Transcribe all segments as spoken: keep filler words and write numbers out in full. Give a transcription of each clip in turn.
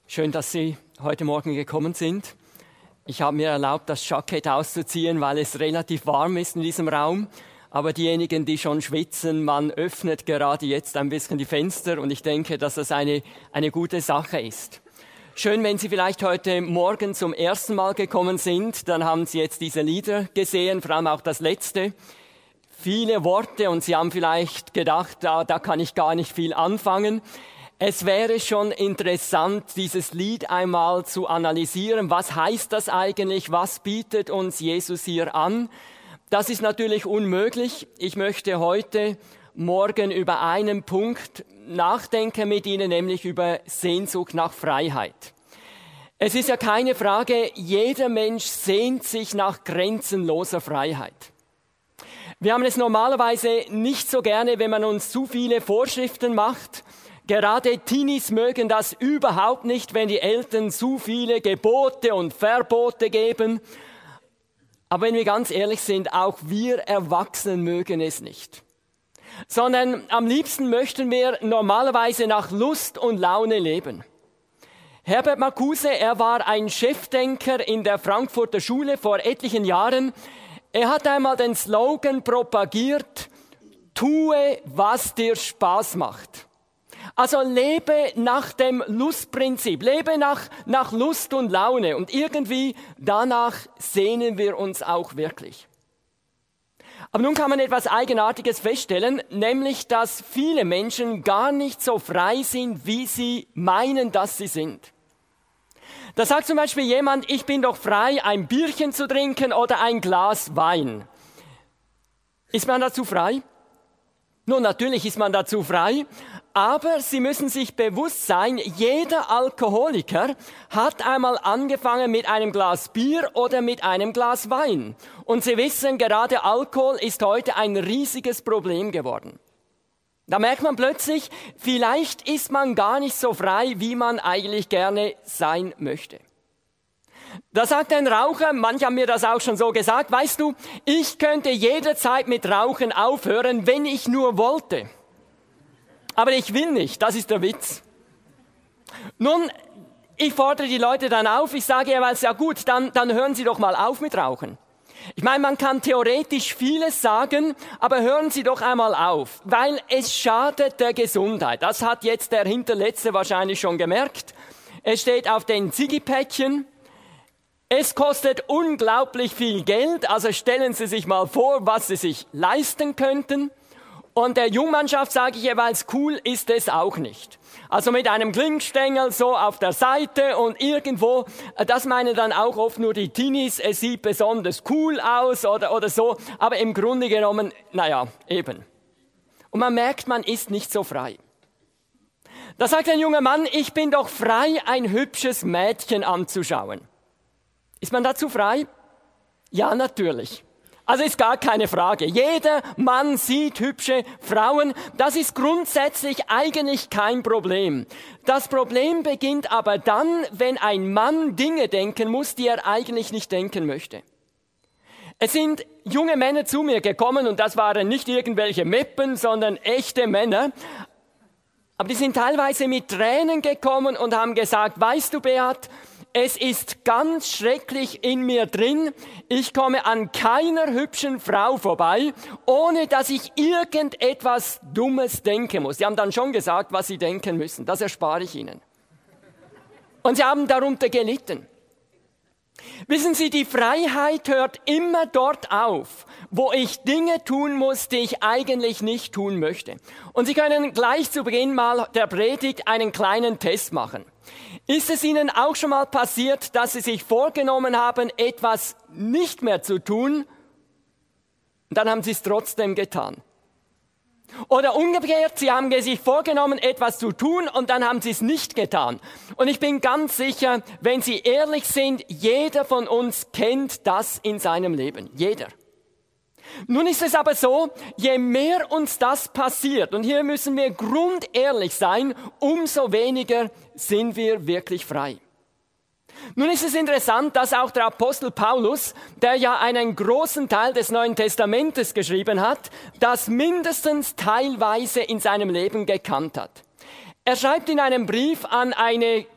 Schön, dass Sie heute Morgen gekommen sind. Ich habe mir erlaubt, das Jackett auszuziehen, weil es relativ warm ist in diesem Raum. Aber diejenigen, die schon schwitzen, man öffnet gerade jetzt ein bisschen die Fenster und ich denke, dass das eine, eine gute Sache ist. Schön, wenn Sie vielleicht heute Morgen zum ersten Mal gekommen sind, dann haben Sie jetzt diese Lieder gesehen, vor allem auch das letzte. Viele Worte und Sie haben vielleicht gedacht, da, da kann ich gar nicht viel anfangen. Es wäre schon interessant, dieses Lied einmal zu analysieren. Was heißt das eigentlich? Was bietet uns Jesus hier an? Das ist natürlich unmöglich. Ich möchte heute Morgen über einen Punkt nachdenken mit Ihnen, nämlich über Sehnsucht nach Freiheit. Es ist ja keine Frage, jeder Mensch sehnt sich nach grenzenloser Freiheit. Wir haben es normalerweise nicht so gerne, wenn man uns zu viele Vorschriften macht. Gerade Teenies mögen das überhaupt nicht, wenn die Eltern zu viele Gebote und Verbote geben. Aber wenn wir ganz ehrlich sind, auch wir Erwachsenen mögen es nicht. Sondern am liebsten möchten wir normalerweise nach Lust und Laune leben. Herbert Marcuse, er war ein Chefdenker in der Frankfurter Schule vor etlichen Jahren. Er hat einmal den Slogan propagiert, tue, was dir Spaß macht. Also lebe nach dem Lustprinzip, lebe nach, nach Lust und Laune und irgendwie danach sehnen wir uns auch wirklich. Aber nun kann man etwas Eigenartiges feststellen, nämlich dass viele Menschen gar nicht so frei sind, wie sie meinen, dass sie sind. Da sagt zum Beispiel jemand, ich bin doch frei, ein Bierchen zu trinken oder ein Glas Wein. Ist man dazu frei? Nun, natürlich ist man dazu frei, aber Sie müssen sich bewusst sein, jeder Alkoholiker hat einmal angefangen mit einem Glas Bier oder mit einem Glas Wein. Und Sie wissen, gerade Alkohol ist heute ein riesiges Problem geworden. Da merkt man plötzlich, vielleicht ist man gar nicht so frei, wie man eigentlich gerne sein möchte. Da sagt ein Raucher, manche haben mir das auch schon so gesagt, weißt du, ich könnte jederzeit mit Rauchen aufhören, wenn ich nur wollte. Aber ich will nicht, das ist der Witz. Nun, ich fordere die Leute dann auf, ich sage jeweils, ja gut, dann, dann hören Sie doch mal auf mit Rauchen. Ich meine, man kann theoretisch vieles sagen, aber hören Sie doch einmal auf, weil es schadet der Gesundheit. Das hat jetzt der Hinterletzte wahrscheinlich schon gemerkt. Es steht auf den Ziggy-Päckchen. Es kostet unglaublich viel Geld, also stellen Sie sich mal vor, was Sie sich leisten könnten. Und der Jungmannschaft sage ich jeweils, cool ist es auch nicht. Also mit einem Klingstängel so auf der Seite und irgendwo, das meinen dann auch oft nur die Teenies, es sieht besonders cool aus oder, oder so, aber im Grunde genommen, naja, eben. Und man merkt, man ist nicht so frei. Da sagt ein junger Mann, ich bin doch frei, ein hübsches Mädchen anzuschauen. Ist man dazu frei? Ja, natürlich. Also ist gar keine Frage. Jeder Mann sieht hübsche Frauen. Das ist grundsätzlich eigentlich kein Problem. Das Problem beginnt aber dann, wenn ein Mann Dinge denken muss, die er eigentlich nicht denken möchte. Es sind junge Männer zu mir gekommen und das waren nicht irgendwelche Meppen, sondern echte Männer. Aber die sind teilweise mit Tränen gekommen und haben gesagt, weißt du, Beat, es ist ganz schrecklich in mir drin. Ich komme an keiner hübschen Frau vorbei, ohne dass ich irgendetwas Dummes denken muss. Sie haben dann schon gesagt, was sie denken müssen. Das erspare ich Ihnen. Und sie haben darunter gelitten. Wissen Sie, die Freiheit hört immer dort auf, wo ich Dinge tun muss, die ich eigentlich nicht tun möchte. Und Sie können gleich zu Beginn mal der Predigt einen kleinen Test machen. Ist es Ihnen auch schon mal passiert, dass Sie sich vorgenommen haben, etwas nicht mehr zu tun, und dann haben Sie es trotzdem getan? Oder umgekehrt, Sie haben sich vorgenommen, etwas zu tun und dann haben Sie es nicht getan. Und ich bin ganz sicher, wenn Sie ehrlich sind, jeder von uns kennt das in seinem Leben. Jeder. Nun ist es aber so, je mehr uns das passiert, und hier müssen wir grundehrlich sein, umso weniger sind wir wirklich frei. Nun ist es interessant, dass auch der Apostel Paulus, der ja einen großen Teil des Neuen Testamentes geschrieben hat, das mindestens teilweise in seinem Leben gekannt hat. Er schreibt in einem Brief an eine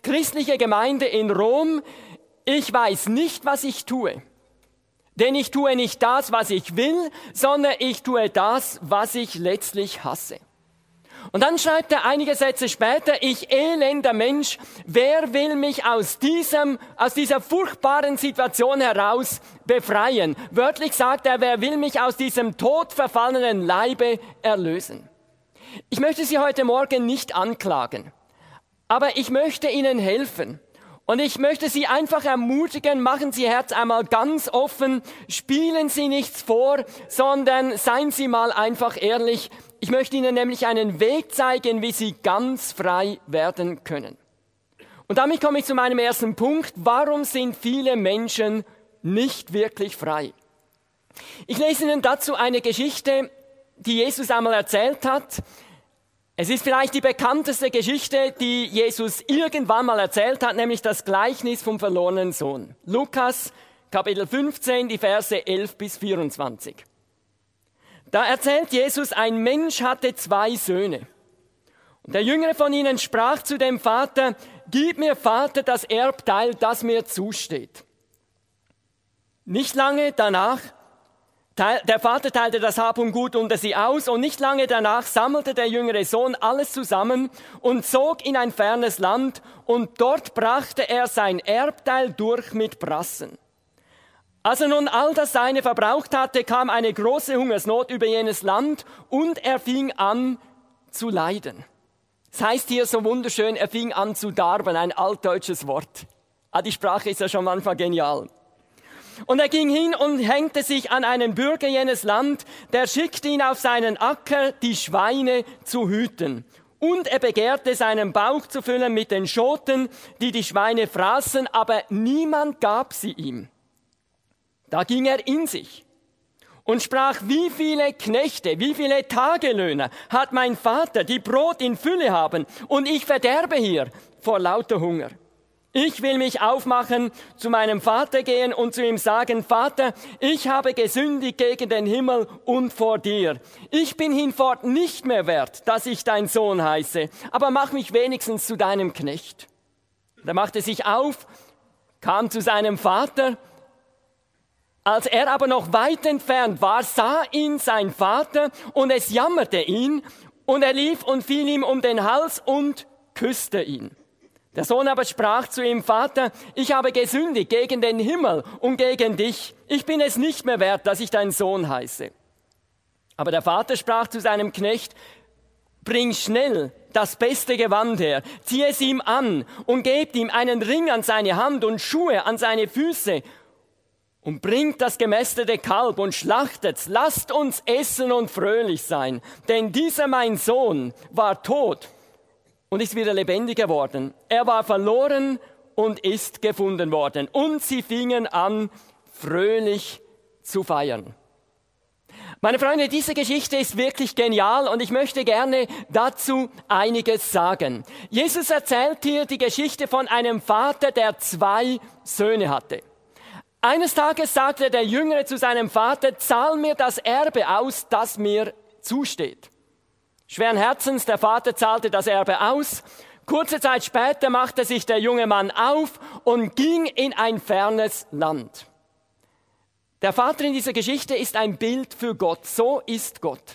christliche Gemeinde in Rom, ich weiß nicht, was ich tue. Denn ich tue nicht das, was ich will, sondern ich tue das, was ich letztlich hasse. Und dann schreibt er einige Sätze später, ich elender Mensch, wer will mich aus diesem, aus dieser furchtbaren Situation heraus befreien? Wörtlich sagt er, wer will mich aus diesem todverfallenen Leibe erlösen? Ich möchte Sie heute Morgen nicht anklagen, aber ich möchte Ihnen helfen. Und ich möchte Sie einfach ermutigen, machen Sie Ihr Herz einmal ganz offen, spielen Sie nichts vor, sondern seien Sie mal einfach ehrlich. Ich möchte Ihnen nämlich einen Weg zeigen, wie Sie ganz frei werden können. Und damit komme ich zu meinem ersten Punkt. Warum sind viele Menschen nicht wirklich frei? Ich lese Ihnen dazu eine Geschichte, die Jesus einmal erzählt hat. Es ist vielleicht die bekannteste Geschichte, die Jesus irgendwann mal erzählt hat, nämlich das Gleichnis vom verlorenen Sohn. Lukas, Kapitel fünfzehn, die Verse elf bis vierundzwanzig. Da erzählt Jesus, ein Mensch hatte zwei Söhne. Und der Jüngere von ihnen sprach zu dem Vater, gib mir, Vater, das Erbteil, das mir zusteht. Nicht lange danach, der Vater teilte das Hab und Gut unter sie aus und nicht lange danach sammelte der jüngere Sohn alles zusammen und zog in ein fernes Land und dort brachte er sein Erbteil durch mit Brassen. Als er nun all das Seine verbraucht hatte, kam eine große Hungersnot über jenes Land und er fing an zu leiden. Das heißt hier so wunderschön, er fing an zu darben, ein altdeutsches Wort. Ah, die Sprache ist ja schon manchmal genial. Und er ging hin und hängte sich an einen Bürger jenes Land, der schickte ihn auf seinen Acker, die Schweine zu hüten. Und er begehrte, seinen Bauch zu füllen mit den Schoten, die die Schweine fraßen, aber niemand gab sie ihm. Da ging er in sich und sprach, wie viele Knechte, wie viele Tagelöhner hat mein Vater, die Brot in Fülle haben, und ich verderbe hier vor lauter Hunger. Ich will mich aufmachen, zu meinem Vater gehen und zu ihm sagen, Vater, ich habe gesündigt gegen den Himmel und vor dir. Ich bin hinfort nicht mehr wert, dass ich dein Sohn heiße, aber mach mich wenigstens zu deinem Knecht. Er machte sich auf, kam zu seinem Vater. Als er aber noch weit entfernt war, sah ihn sein Vater und es jammerte ihn und er lief und fiel ihm um den Hals und küsste ihn. Der Sohn aber sprach zu ihm, Vater, ich habe gesündigt gegen den Himmel und gegen dich. Ich bin es nicht mehr wert, dass ich dein Sohn heiße. Aber der Vater sprach zu seinem Knecht, bring schnell das beste Gewand her, zieh es ihm an und gebt ihm einen Ring an seine Hand und Schuhe an seine Füße und bringt das gemästete Kalb und schlachtet's. Lasst uns essen und fröhlich sein, denn dieser mein Sohn war tot und ist wieder lebendig geworden. Er war verloren und ist gefunden worden. Und sie fingen an, fröhlich zu feiern. Meine Freunde, diese Geschichte ist wirklich genial und ich möchte gerne dazu einiges sagen. Jesus erzählt hier die Geschichte von einem Vater, der zwei Söhne hatte. Eines Tages sagte der Jüngere zu seinem Vater, zahl mir das Erbe aus, das mir zusteht. Schweren Herzens, der Vater zahlte das Erbe aus. Kurze Zeit später machte sich der junge Mann auf und ging in ein fernes Land. Der Vater in dieser Geschichte ist ein Bild für Gott. So ist Gott.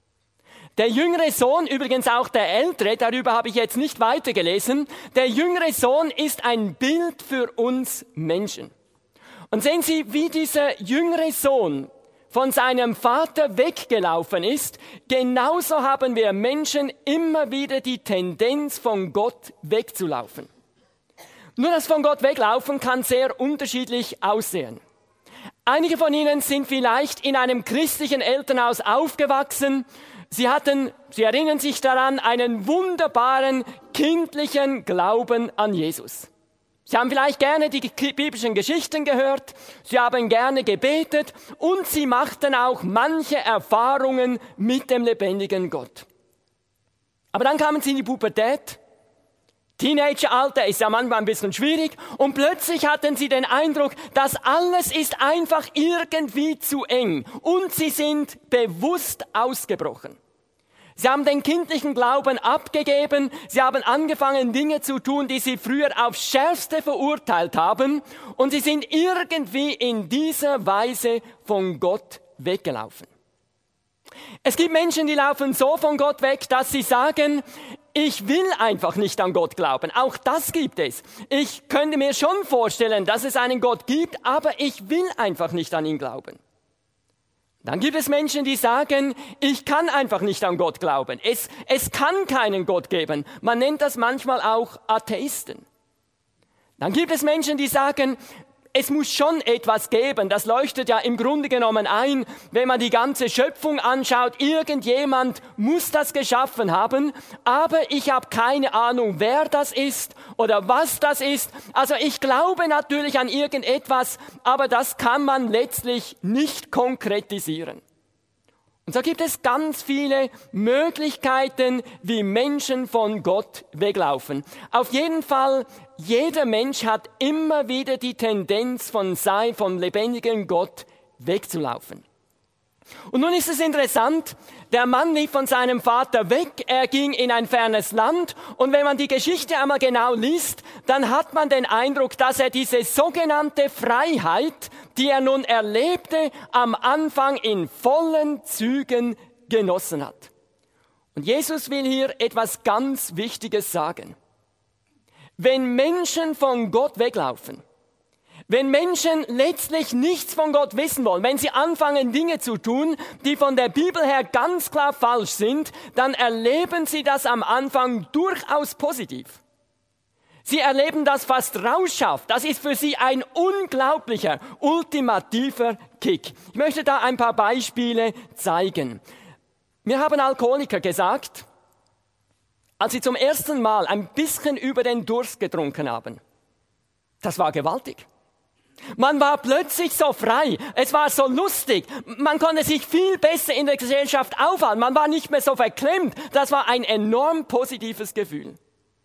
Der jüngere Sohn, übrigens auch der ältere, darüber habe ich jetzt nicht weitergelesen, der jüngere Sohn ist ein Bild für uns Menschen. Und sehen Sie, wie dieser jüngere Sohn von seinem Vater weggelaufen ist, genauso haben wir Menschen immer wieder die Tendenz, von Gott wegzulaufen. Nur das von Gott weglaufen kann sehr unterschiedlich aussehen. Einige von Ihnen sind vielleicht in einem christlichen Elternhaus aufgewachsen. Sie hatten, Sie erinnern sich daran, einen wunderbaren kindlichen Glauben an Jesus. Sie haben vielleicht gerne die biblischen Geschichten gehört, Sie haben gerne gebetet und Sie machten auch manche Erfahrungen mit dem lebendigen Gott. Aber dann kamen Sie in die Pubertät, Teenageralter ist ja manchmal ein bisschen schwierig und plötzlich hatten Sie den Eindruck, das alles ist einfach irgendwie zu eng und Sie sind bewusst ausgebrochen. Sie haben den kindlichen Glauben abgegeben, sie haben angefangen, Dinge zu tun, die sie früher aufs Schärfste verurteilt haben, und sie sind irgendwie in dieser Weise von Gott weggelaufen. Es gibt Menschen, die laufen so von Gott weg, dass sie sagen, ich will einfach nicht an Gott glauben. Auch das gibt es. Ich könnte mir schon vorstellen, dass es einen Gott gibt, aber ich will einfach nicht an ihn glauben. Dann gibt es Menschen, die sagen, ich kann einfach nicht an Gott glauben. Es, es kann keinen Gott geben. Man nennt das manchmal auch Atheisten. Dann gibt es Menschen, die sagen, es muss schon etwas geben. Das leuchtet ja im Grunde genommen ein, wenn man die ganze Schöpfung anschaut. Irgendjemand muss das geschaffen haben, aber ich habe keine Ahnung, wer das ist oder was das ist. Also ich glaube natürlich an irgendetwas, aber das kann man letztlich nicht konkretisieren. Und so gibt es ganz viele Möglichkeiten, wie Menschen von Gott weglaufen. Auf jeden Fall, jeder Mensch hat immer wieder die Tendenz, von sein, vom lebendigen Gott wegzulaufen. Und nun ist es interessant, der Mann lief von seinem Vater weg, er ging in ein fernes Land, und wenn man die Geschichte einmal genau liest, dann hat man den Eindruck, dass er diese sogenannte Freiheit, die er nun erlebte, am Anfang in vollen Zügen genossen hat. Und Jesus will hier etwas ganz Wichtiges sagen. Wenn Menschen von Gott weglaufen, wenn Menschen letztlich nichts von Gott wissen wollen, wenn sie anfangen, Dinge zu tun, die von der Bibel her ganz klar falsch sind, dann erleben sie das am Anfang durchaus positiv. Sie erleben das fast rauschhaft. Das ist für sie ein unglaublicher, ultimativer Kick. Ich möchte da ein paar Beispiele zeigen. Mir haben Alkoholiker gesagt, als sie zum ersten Mal ein bisschen über den Durst getrunken haben, das war gewaltig. Man war plötzlich so frei, es war so lustig, man konnte sich viel besser in der Gesellschaft aufhalten, man war nicht mehr so verklemmt, das war ein enorm positives Gefühl.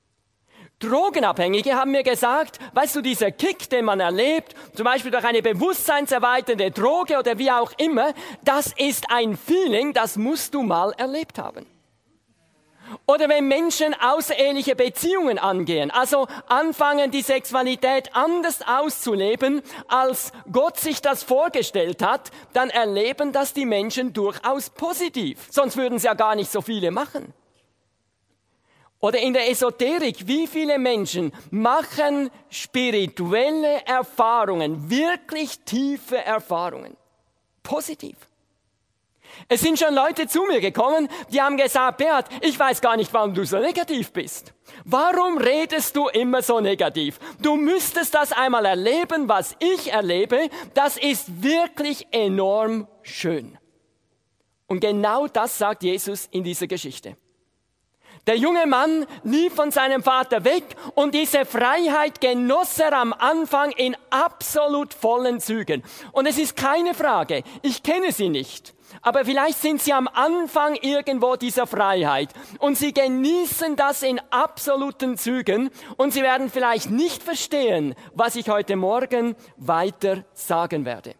Drogenabhängige haben mir gesagt, weißt du, dieser Kick, den man erlebt, zum Beispiel durch eine bewusstseinserweiternde Droge oder wie auch immer, das ist ein Feeling, das musst du mal erlebt haben. Oder wenn Menschen außereheliche Beziehungen angehen, also anfangen, die Sexualität anders auszuleben, als Gott sich das vorgestellt hat, dann erleben das die Menschen durchaus positiv. Sonst würden sie ja gar nicht so viele machen. Oder in der Esoterik, wie viele Menschen machen spirituelle Erfahrungen, wirklich tiefe Erfahrungen, positiv. Es sind schon Leute zu mir gekommen, die haben gesagt, Beat, ich weiß gar nicht, warum du so negativ bist. Warum redest du immer so negativ? Du müsstest das einmal erleben, was ich erlebe. Das ist wirklich enorm schön. Und genau das sagt Jesus in dieser Geschichte. Der junge Mann lief von seinem Vater weg und diese Freiheit genoss er am Anfang in absolut vollen Zügen. Und es ist keine Frage, ich kenne sie nicht. Aber vielleicht sind sie am Anfang irgendwo dieser Freiheit und sie genießen das in absoluten Zügen und sie werden vielleicht nicht verstehen, was ich heute Morgen weiter sagen werde.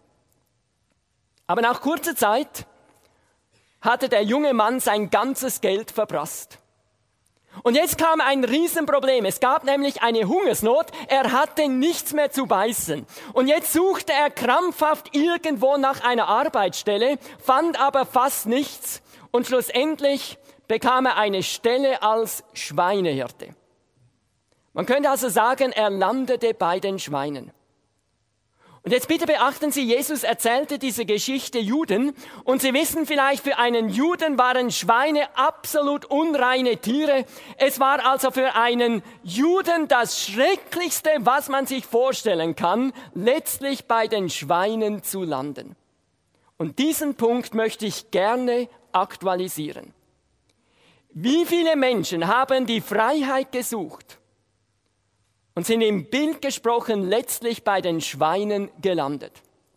Aber nach kurzer Zeit hatte der junge Mann sein ganzes Geld verprasst. Und jetzt kam ein Riesenproblem. Es gab nämlich eine Hungersnot. Er hatte nichts mehr zu beißen. Und jetzt suchte er krampfhaft irgendwo nach einer Arbeitsstelle, fand aber fast nichts. Und schlussendlich bekam er eine Stelle als Schweinehirte. Man könnte also sagen, er landete bei den Schweinen. Und jetzt bitte beachten Sie, Jesus erzählte diese Geschichte Juden und Sie wissen vielleicht, für einen Juden waren Schweine absolut unreine Tiere. Es war also für einen Juden das Schrecklichste, was man sich vorstellen kann, letztlich bei den Schweinen zu landen. Und diesen Punkt möchte ich gerne aktualisieren. Wie viele Menschen haben die Freiheit gesucht und sind im Bild gesprochen letztlich bei den Schweinen gelandet?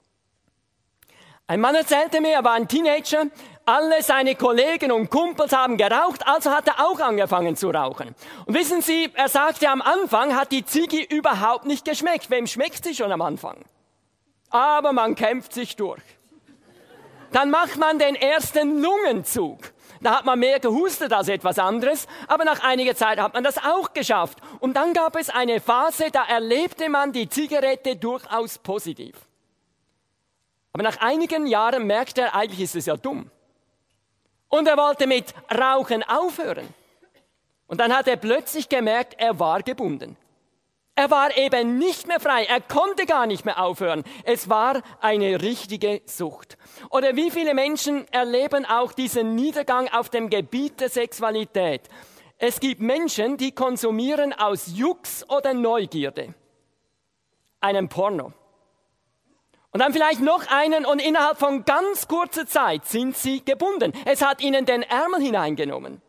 Ein Mann erzählte mir, er war ein Teenager, alle seine Kollegen und Kumpels haben geraucht, also hat er auch angefangen zu rauchen. Und wissen Sie, er sagte, am Anfang hat die Ziege überhaupt nicht geschmeckt. Wem schmeckt sie schon am Anfang? Aber man kämpft sich durch. Dann macht man den ersten Lungenzug. Da hat man mehr gehustet als etwas anderes, aber nach einiger Zeit hat man das auch geschafft. Und dann gab es eine Phase, da erlebte man die Zigarette durchaus positiv. Aber nach einigen Jahren merkte er, eigentlich ist es ja dumm. Und er wollte mit Rauchen aufhören. Und dann hat er plötzlich gemerkt, er war gebunden. Er war eben nicht mehr frei, er konnte gar nicht mehr aufhören. Es war eine richtige Sucht. Oder wie viele Menschen erleben auch diesen Niedergang auf dem Gebiet der Sexualität? Es gibt Menschen, die konsumieren aus Jux oder Neugierde einen Porno. Und dann vielleicht noch einen und innerhalb von ganz kurzer Zeit sind sie gebunden. Es hat ihnen den Ärmel hineingenommen.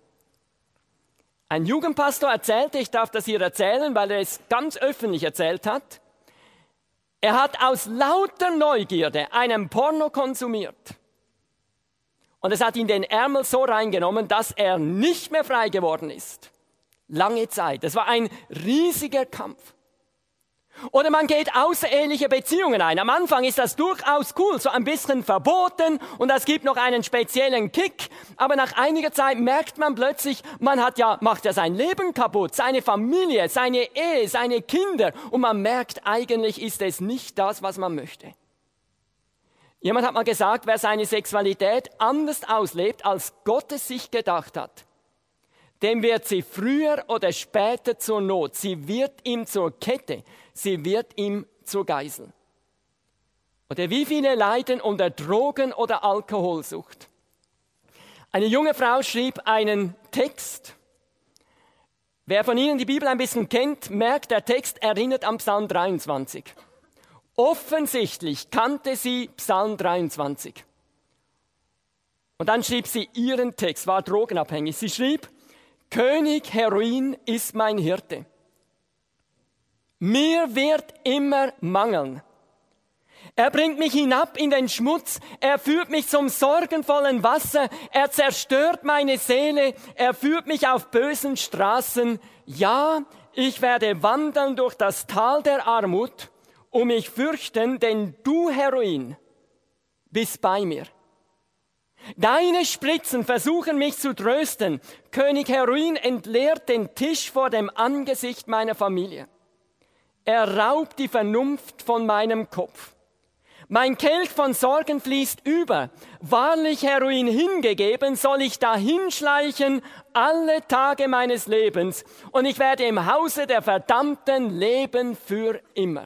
Ein Jugendpastor erzählte, ich darf das hier erzählen, weil er es ganz öffentlich erzählt hat, er hat aus lauter Neugierde einen Porno konsumiert. Und es hat ihn den Ärmel so reingenommen, dass er nicht mehr frei geworden ist. Lange Zeit. Das war ein riesiger Kampf. Oder man geht außereheliche Beziehungen ein. Am Anfang ist das durchaus cool, so ein bisschen verboten und es gibt noch einen speziellen Kick. Aber nach einiger Zeit merkt man plötzlich, man hat ja, macht ja sein Leben kaputt, seine Familie, seine Ehe, seine Kinder. Und man merkt, eigentlich ist es nicht das, was man möchte. Jemand hat mal gesagt, wer seine Sexualität anders auslebt, als Gott es sich gedacht hat, dem wird sie früher oder später zur Not. Sie wird ihm zur Kette. Sie wird ihm zur Geisel. Oder wie viele leiden unter Drogen- oder Alkoholsucht? Eine junge Frau schrieb einen Text. Wer von Ihnen die Bibel ein bisschen kennt, merkt, der Text erinnert an Psalm dreiundzwanzig. Offensichtlich kannte sie Psalm dreiundzwanzig. Und dann schrieb sie ihren Text, war drogenabhängig. Sie schrieb, König Heroin ist mein Hirte. Mir wird immer mangeln. Er bringt mich hinab in den Schmutz, er führt mich zum sorgenvollen Wasser, er zerstört meine Seele, er führt mich auf bösen Straßen. Ja, ich werde wandern durch das Tal der Armut und mich fürchten, denn du, Heroin, bist bei mir. Deine Spritzen versuchen mich zu trösten. König Heroin entleert den Tisch vor dem Angesicht meiner Familie. Er raubt die Vernunft von meinem Kopf. Mein Kelch von Sorgen fließt über. Wahrlich Heroin hingegeben, soll ich dahinschleichen alle Tage meines Lebens. Und ich werde im Hause der Verdammten leben für immer.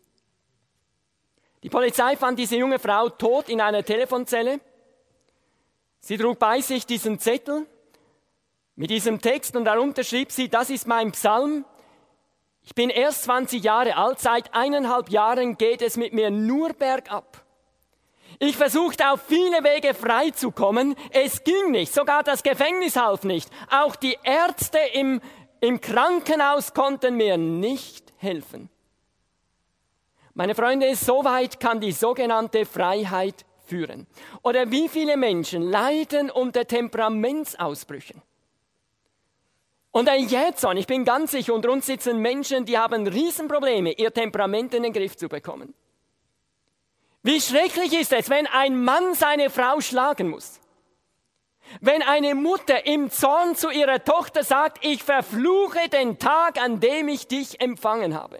Die Polizei fand diese junge Frau tot in einer Telefonzelle. Sie trug bei sich diesen Zettel mit diesem Text und darunter schrieb sie, das ist mein Psalm. Ich bin erst zwanzig Jahre alt, seit eineinhalb Jahren geht es mit mir nur bergab. Ich versuchte auf viele Wege frei zu kommen, es ging nicht, sogar das Gefängnis half nicht. Auch die Ärzte im, im Krankenhaus konnten mir nicht helfen. Meine Freunde, so weit kann die sogenannte Freiheit führen. Oder wie viele Menschen leiden unter Temperamentsausbrüchen. Und jetzt, ich bin ganz sicher, unter uns sitzen Menschen, die haben Riesenprobleme, ihr Temperament in den Griff zu bekommen. Wie schrecklich ist es, wenn ein Mann seine Frau schlagen muss. Wenn eine Mutter im Zorn zu ihrer Tochter sagt, ich verfluche den Tag, an dem ich dich empfangen habe.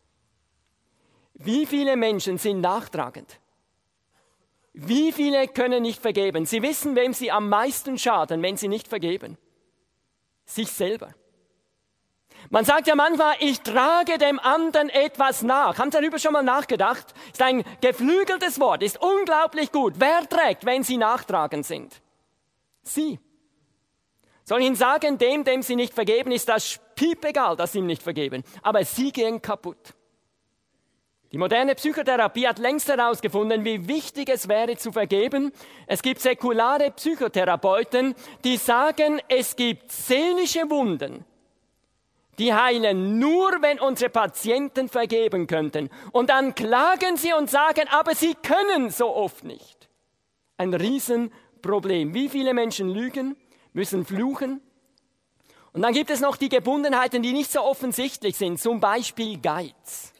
Wie viele Menschen sind nachtragend? Wie viele können nicht vergeben? Sie wissen, wem sie am meisten schaden, wenn sie nicht vergeben. Sich selber. Man sagt ja manchmal, ich trage dem anderen etwas nach. Haben Sie darüber schon mal nachgedacht? Ist ein geflügeltes Wort, ist unglaublich gut. Wer trägt, wenn Sie nachtragend sind? Sie. Soll ich Ihnen sagen, dem, dem Sie nicht vergeben, ist das piepegal, dass Sie ihm nicht vergeben. Aber Sie gehen kaputt. Die moderne Psychotherapie hat längst herausgefunden, wie wichtig es wäre zu vergeben. Es gibt säkulare Psychotherapeuten, die sagen, es gibt seelische Wunden, die heilen nur, wenn unsere Patienten vergeben könnten. Und dann klagen sie und sagen, aber sie können so oft nicht. Ein Riesenproblem. Wie viele Menschen lügen, müssen fluchen. Und dann gibt es noch die Gebundenheiten, die nicht so offensichtlich sind, zum Beispiel Geiz.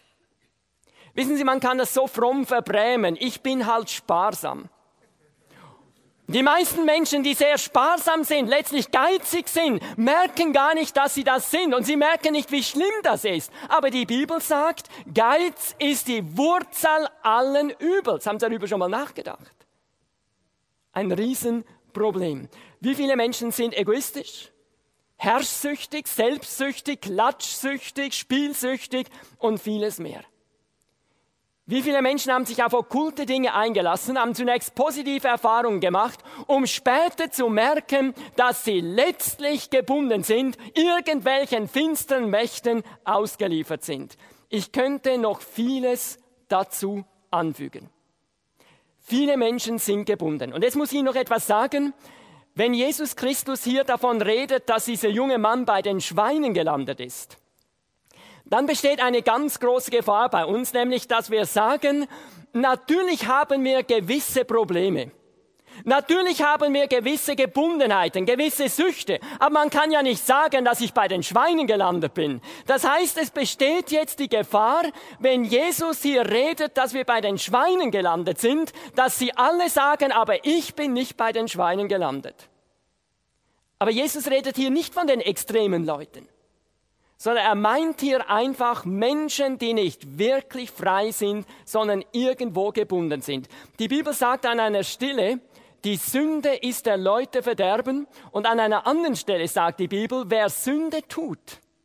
Wissen Sie, man kann das so fromm verbrämen. Ich bin halt sparsam. Die meisten Menschen, die sehr sparsam sind, letztlich geizig sind, merken gar nicht, dass sie das sind und sie merken nicht, wie schlimm das ist. Aber die Bibel sagt, Geiz ist die Wurzel allen Übels. Haben Sie darüber schon mal nachgedacht? Ein Riesenproblem. Wie viele Menschen sind egoistisch, herrschsüchtig, selbstsüchtig, klatschsüchtig, spielsüchtig und vieles mehr? Wie viele Menschen haben sich auf okkulte Dinge eingelassen, haben zunächst positive Erfahrungen gemacht, um später zu merken, dass sie letztlich gebunden sind, irgendwelchen finsteren Mächten ausgeliefert sind. Ich könnte noch vieles dazu anfügen. Viele Menschen sind gebunden. Und jetzt muss ich noch etwas sagen. Wenn Jesus Christus hier davon redet, dass dieser junge Mann bei den Schweinen gelandet ist, dann besteht eine ganz große Gefahr bei uns, nämlich, dass wir sagen, natürlich haben wir gewisse Probleme. Natürlich haben wir gewisse Gebundenheiten, gewisse Süchte, aber man kann ja nicht sagen, dass ich bei den Schweinen gelandet bin. Das heißt, es besteht jetzt die Gefahr, wenn Jesus hier redet, dass wir bei den Schweinen gelandet sind, dass sie alle sagen, aber ich bin nicht bei den Schweinen gelandet. Aber Jesus redet hier nicht von den extremen Leuten, sondern er meint hier einfach Menschen, die nicht wirklich frei sind, sondern irgendwo gebunden sind. Die Bibel sagt an einer Stelle, die Sünde ist der Leute Verderben, und an einer anderen Stelle sagt die Bibel, wer Sünde tut,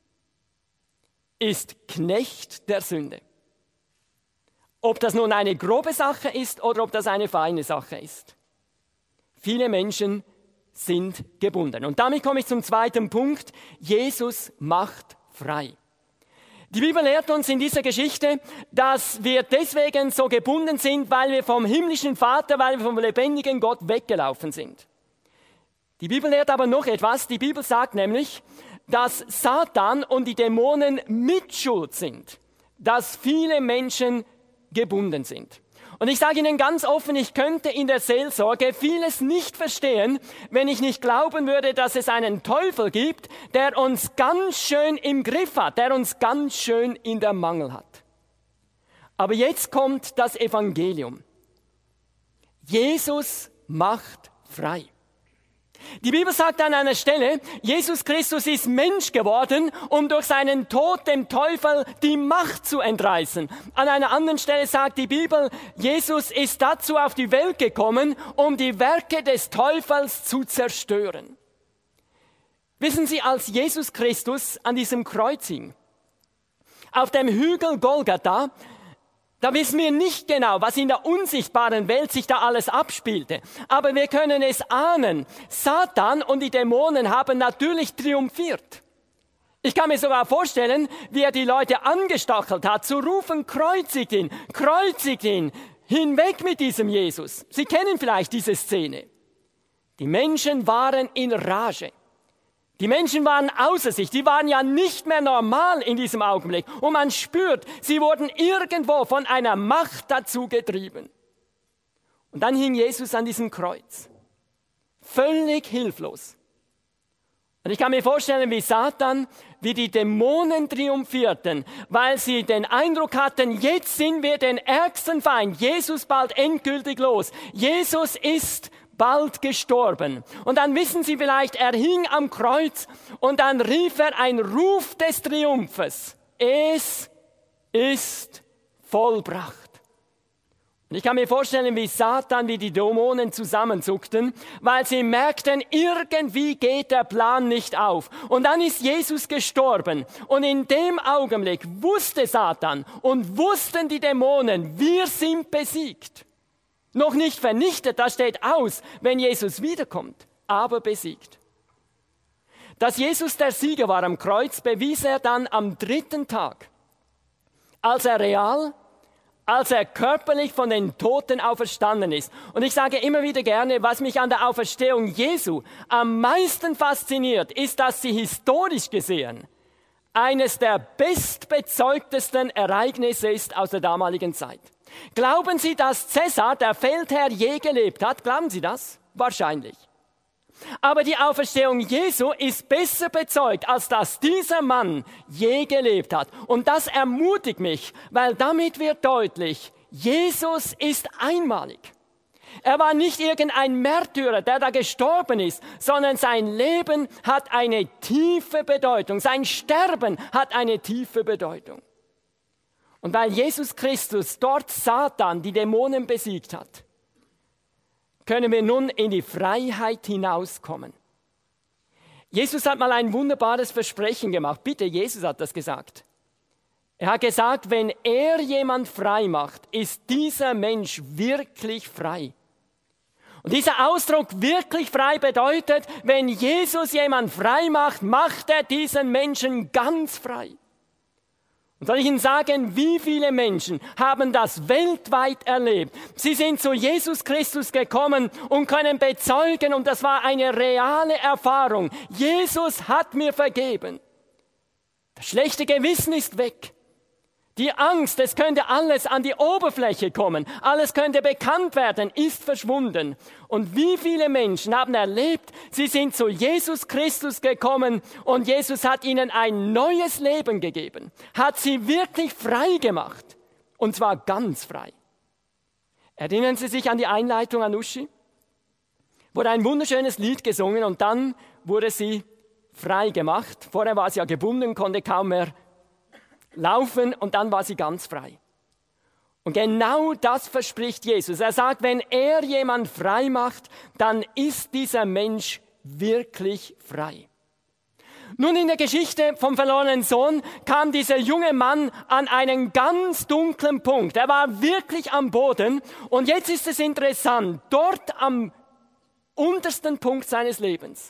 ist Knecht der Sünde. Ob das nun eine grobe Sache ist oder ob das eine feine Sache ist. Viele Menschen sind gebunden. Und damit komme ich zum zweiten Punkt. Jesus macht frei. Die Bibel lehrt uns in dieser Geschichte, dass wir deswegen so gebunden sind, weil wir vom himmlischen Vater, weil wir vom lebendigen Gott weggelaufen sind. Die Bibel lehrt aber noch etwas. Die Bibel sagt nämlich, dass Satan und die Dämonen mitschuld sind, dass viele Menschen gebunden sind. Und ich sage Ihnen ganz offen, ich könnte in der Seelsorge vieles nicht verstehen, wenn ich nicht glauben würde, dass es einen Teufel gibt, der uns ganz schön im Griff hat, der uns ganz schön in der Mangel hat. Aber jetzt kommt das Evangelium. Jesus macht frei. Die Bibel sagt an einer Stelle, Jesus Christus ist Mensch geworden, um durch seinen Tod dem Teufel die Macht zu entreißen. An einer anderen Stelle sagt die Bibel, Jesus ist dazu auf die Welt gekommen, um die Werke des Teufels zu zerstören. Wissen Sie, als Jesus Christus an diesem Kreuz hing, auf dem Hügel Golgatha, da wissen wir nicht genau, was in der unsichtbaren Welt sich da alles abspielte. Aber wir können es ahnen. Satan und die Dämonen haben natürlich triumphiert. Ich kann mir sogar vorstellen, wie er die Leute angestachelt hat, zu rufen, kreuzigt ihn, kreuzigt ihn, hinweg mit diesem Jesus. Sie kennen vielleicht diese Szene. Die Menschen waren in Rage. Die Menschen waren außer sich, die waren ja nicht mehr normal in diesem Augenblick. Und man spürt, sie wurden irgendwo von einer Macht dazu getrieben. Und dann hing Jesus an diesem Kreuz, völlig hilflos. Und ich kann mir vorstellen, wie Satan, wie die Dämonen triumphierten, weil sie den Eindruck hatten, jetzt sind wir den ärgsten Feind, Jesus bald endgültig los. Jesus ist bald gestorben. Und dann wissen Sie vielleicht, er hing am Kreuz und dann rief er einen Ruf des Triumphes. Es ist vollbracht. Und ich kann mir vorstellen, wie Satan, wie die Dämonen zusammenzuckten, weil sie merkten, irgendwie geht der Plan nicht auf. Und dann ist Jesus gestorben. Und in dem Augenblick wusste Satan und wussten die Dämonen, wir sind besiegt. Noch nicht vernichtet, das steht aus, wenn Jesus wiederkommt, aber besiegt. Dass Jesus der Sieger war am Kreuz, bewies er dann am dritten Tag, als er real, als er körperlich von den Toten auferstanden ist. Und ich sage immer wieder gerne, was mich an der Auferstehung Jesu am meisten fasziniert, ist, dass sie historisch gesehen eines der bestbezeugtesten Ereignisse ist aus der damaligen Zeit. Glauben Sie, dass Cäsar, der Feldherr, je gelebt hat? Glauben Sie das? Wahrscheinlich. Aber die Auferstehung Jesu ist besser bezeugt, als dass dieser Mann je gelebt hat. Und das ermutigt mich, weil damit wird deutlich, Jesus ist einmalig. Er war nicht irgendein Märtyrer, der da gestorben ist, sondern sein Leben hat eine tiefe Bedeutung. Sein Sterben hat eine tiefe Bedeutung. Und weil Jesus Christus dort Satan, die Dämonen besiegt hat, können wir nun in die Freiheit hinauskommen. Jesus hat mal ein wunderbares Versprechen gemacht. Bitte, Jesus hat das gesagt. Er hat gesagt, wenn er jemand frei macht, ist dieser Mensch wirklich frei. Und dieser Ausdruck wirklich frei bedeutet, wenn Jesus jemand frei macht, macht er diesen Menschen ganz frei. Und soll ich Ihnen sagen, wie viele Menschen haben das weltweit erlebt? Sie sind zu Jesus Christus gekommen und können bezeugen, und das war eine reale Erfahrung. Jesus hat mir vergeben. Das schlechte Gewissen ist weg. Die Angst, es könnte alles an die Oberfläche kommen, alles könnte bekannt werden, ist verschwunden. Und wie viele Menschen haben erlebt, sie sind zu Jesus Christus gekommen und Jesus hat ihnen ein neues Leben gegeben, hat sie wirklich frei gemacht, und zwar ganz frei. Erinnern Sie sich an die Einleitung an Uschi? Wurde ein wunderschönes Lied gesungen und dann wurde sie frei gemacht. Vorher war sie ja gebunden, konnte kaum mehr laufen und dann war sie ganz frei. Und genau das verspricht Jesus. Er sagt, wenn er jemand frei macht, dann ist dieser Mensch wirklich frei. Nun, in der Geschichte vom verlorenen Sohn kam dieser junge Mann an einen ganz dunklen Punkt. Er war wirklich am Boden und jetzt ist es interessant, dort am untersten Punkt seines Lebens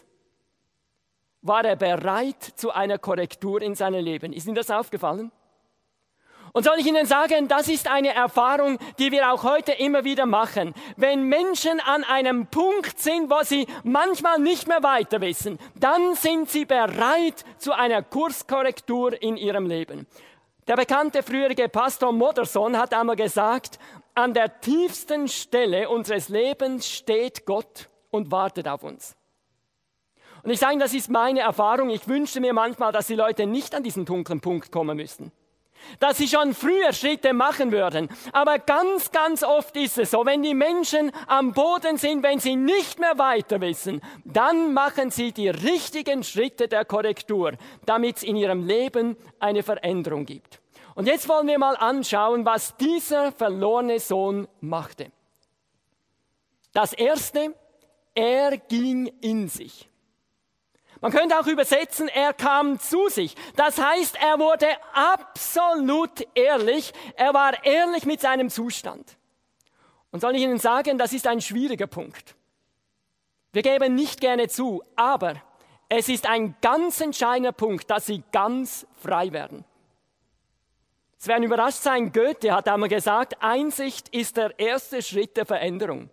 war er bereit zu einer Korrektur in seinem Leben. Ist Ihnen das aufgefallen? Und soll ich Ihnen sagen, das ist eine Erfahrung, die wir auch heute immer wieder machen. Wenn Menschen an einem Punkt sind, wo sie manchmal nicht mehr weiter wissen, dann sind sie bereit zu einer Kurskorrektur in ihrem Leben. Der bekannte frühere Pastor Modersohn hat einmal gesagt, an der tiefsten Stelle unseres Lebens steht Gott und wartet auf uns. Und ich sage, das ist meine Erfahrung. Ich wünsche mir manchmal, dass die Leute nicht an diesen dunklen Punkt kommen müssten. Dass sie schon früher Schritte machen würden. Aber ganz, ganz oft ist es so, wenn die Menschen am Boden sind, wenn sie nicht mehr weiter wissen, dann machen sie die richtigen Schritte der Korrektur, damit es in ihrem Leben eine Veränderung gibt. Und jetzt wollen wir mal anschauen, was dieser verlorene Sohn machte. Das Erste, er ging in sich. Man könnte auch übersetzen, er kam zu sich. Das heißt, er wurde absolut ehrlich. Er war ehrlich mit seinem Zustand. Und soll ich Ihnen sagen, das ist ein schwieriger Punkt. Wir geben nicht gerne zu, aber es ist ein ganz entscheidender Punkt, dass Sie ganz frei werden. Sie werden überrascht sein, Goethe hat einmal gesagt, Einsicht ist der erste Schritt der Veränderung.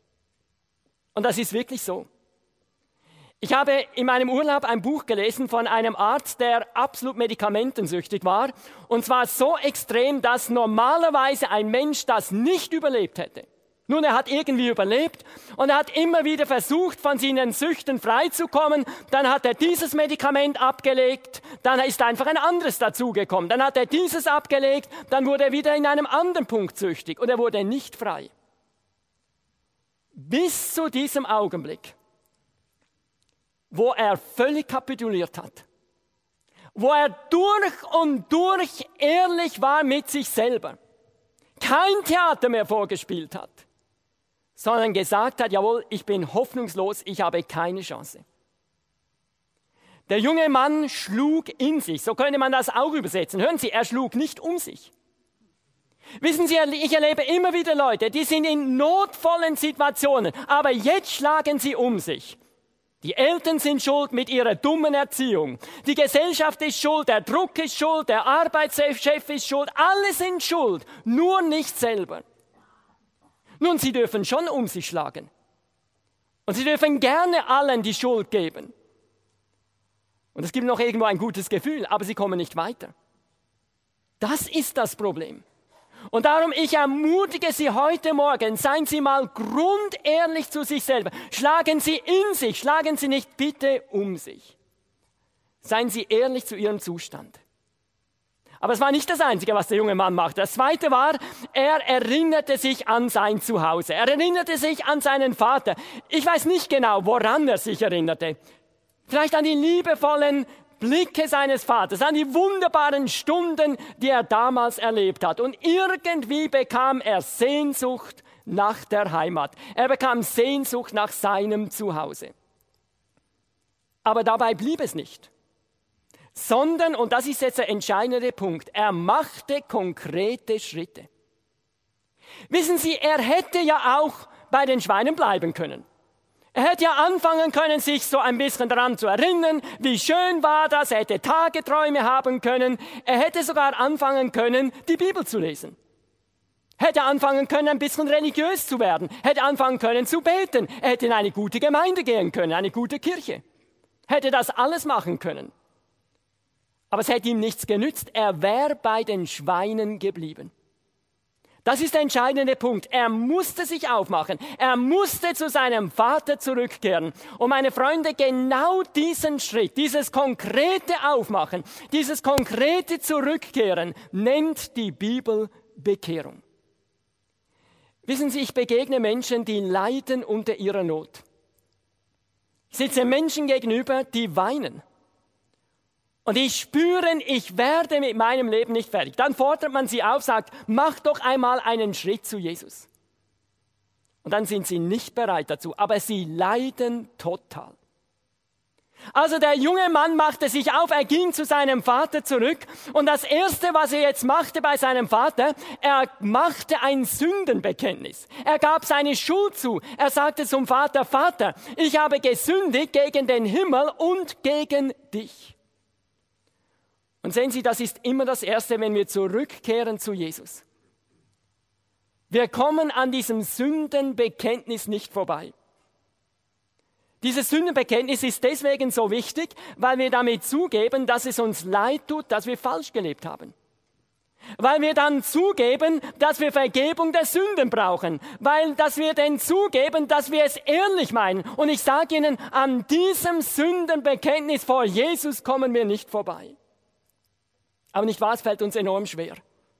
Und das ist wirklich so. Ich habe in meinem Urlaub ein Buch gelesen von einem Arzt, der absolut medikamentensüchtig war. Und zwar so extrem, dass normalerweise ein Mensch das nicht überlebt hätte. Nun, er hat irgendwie überlebt und er hat immer wieder versucht, von seinen Süchten freizukommen. Dann hat er dieses Medikament abgelegt, dann ist einfach ein anderes dazugekommen. Dann hat er dieses abgelegt, dann wurde er wieder in einem anderen Punkt süchtig und er wurde nicht frei. Bis zu diesem Augenblick, wo er völlig kapituliert hat, wo er durch und durch ehrlich war mit sich selber, kein Theater mehr vorgespielt hat, sondern gesagt hat, jawohl, ich bin hoffnungslos, ich habe keine Chance. Der junge Mann schlug in sich, so könnte man das auch übersetzen. Hören Sie, er schlug nicht um sich. Wissen Sie, ich erlebe immer wieder Leute, die sind in notvollen Situationen, aber jetzt schlagen sie um sich. Die Eltern sind schuld mit ihrer dummen Erziehung. Die Gesellschaft ist schuld, der Druck ist schuld, der Arbeitschef ist schuld. Alle sind schuld, nur nicht selber. Nun, sie dürfen schon um sich schlagen. Und sie dürfen gerne allen die Schuld geben. Und es gibt noch irgendwo ein gutes Gefühl, aber sie kommen nicht weiter. Das ist das Problem. Und darum, ich ermutige Sie heute Morgen, seien Sie mal grundehrlich zu sich selber. Schlagen Sie in sich, schlagen Sie nicht bitte um sich. Seien Sie ehrlich zu Ihrem Zustand. Aber es war nicht das Einzige, was der junge Mann machte. Das Zweite war, er erinnerte sich an sein Zuhause. Er erinnerte sich an seinen Vater. Ich weiß nicht genau, woran er sich erinnerte. Vielleicht an die liebevollen Blicke seines Vaters, an die wunderbaren Stunden, die er damals erlebt hat. Und irgendwie bekam er Sehnsucht nach der Heimat. Er bekam Sehnsucht nach seinem Zuhause. Aber dabei blieb es nicht. Sondern, und das ist jetzt der entscheidende Punkt, er machte konkrete Schritte. Wissen Sie, er hätte ja auch bei den Schweinen bleiben können. Er hätte ja anfangen können, sich so ein bisschen daran zu erinnern, wie schön war das, er hätte Tageträume haben können, er hätte sogar anfangen können, die Bibel zu lesen. Hätte anfangen können, ein bisschen religiös zu werden, hätte anfangen können zu beten, er hätte in eine gute Gemeinde gehen können, eine gute Kirche. Hätte das alles machen können. Aber es hätte ihm nichts genützt, er wäre bei den Schweinen geblieben. Das ist der entscheidende Punkt. Er musste sich aufmachen. Er musste zu seinem Vater zurückkehren. Und meine Freunde, genau diesen Schritt, dieses konkrete Aufmachen, dieses konkrete Zurückkehren nennt die Bibel Bekehrung. Wissen Sie, ich begegne Menschen, die leiden unter ihrer Not. Ich sitze Menschen gegenüber, die weinen. Und die spüren, ich werde mit meinem Leben nicht fertig. Dann fordert man sie auf, sagt, mach doch einmal einen Schritt zu Jesus. Und dann sind sie nicht bereit dazu, aber sie leiden total. Also der junge Mann machte sich auf, er ging zu seinem Vater zurück. Und das Erste, was er jetzt machte bei seinem Vater, er machte ein Sündenbekenntnis. Er gab seine Schuld zu. Er sagte zum Vater, Vater, ich habe gesündigt gegen den Himmel und gegen dich. Und sehen Sie, das ist immer das Erste, wenn wir zurückkehren zu Jesus. Wir kommen an diesem Sündenbekenntnis nicht vorbei. Dieses Sündenbekenntnis ist deswegen so wichtig, weil wir damit zugeben, dass es uns leid tut, dass wir falsch gelebt haben. Weil wir dann zugeben, dass wir Vergebung der Sünden brauchen. Weil dass wir dann zugeben, dass wir es ehrlich meinen. Und ich sage Ihnen, an diesem Sündenbekenntnis vor Jesus kommen wir nicht vorbei. Aber nicht wahr, es fällt uns enorm schwer.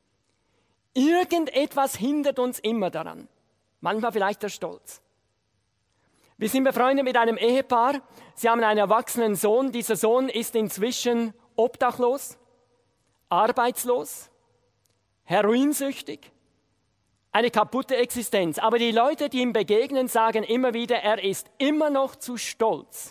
Irgendetwas hindert uns immer daran. Manchmal vielleicht der Stolz. Wir sind befreundet mit einem Ehepaar. Sie haben einen erwachsenen Sohn. Dieser Sohn ist inzwischen obdachlos, arbeitslos, heroinsüchtig, eine kaputte Existenz. Aber die Leute, die ihm begegnen, sagen immer wieder, er ist immer noch zu stolz,